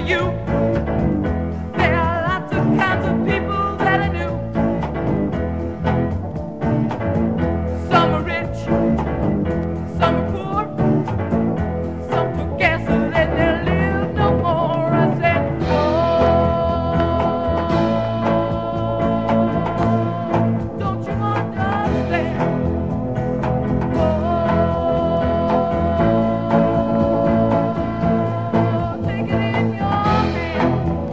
you. There are lots of kinds of people that I knew. Some are rich, some are poor, some took acid and they live no more. I said, oh, don't you understand? Oh, take it in your hand.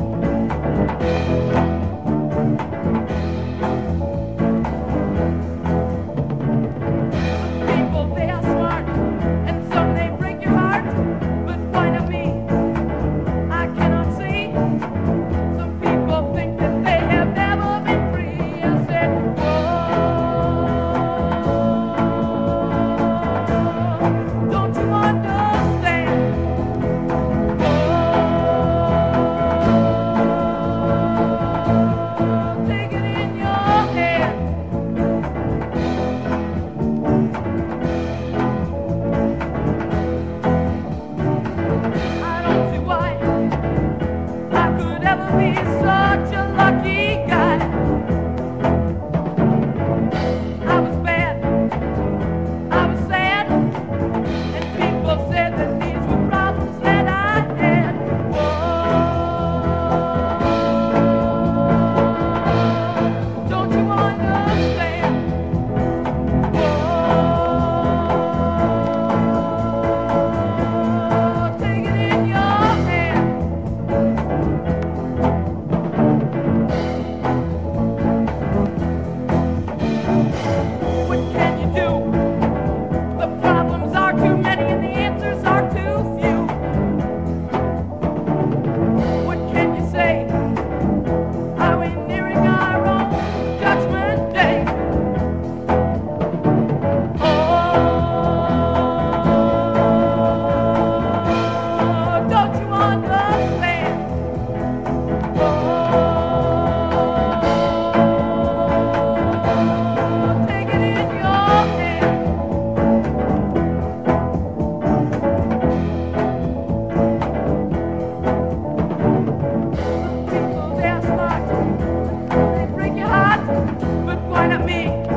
People, they are smart, and some they break your heart. But why not me? I cannot see. Some people think that they have never been free. I said, whoa, don't you understand? Whoa, take it in your hand. I don't see why I could ever be such a lucky guy. I was bad, I was sad, and people said that these were problems that I had. Whoa, don't you understand? Whoa, take it in your hand. What can you do? The problems are too many and the answers are too few. What can you say? Are we nearing our own judgment day? Oh, don't you understand? Oh, take it in your hand. Some people, they are smart, they break your heart, but why not me?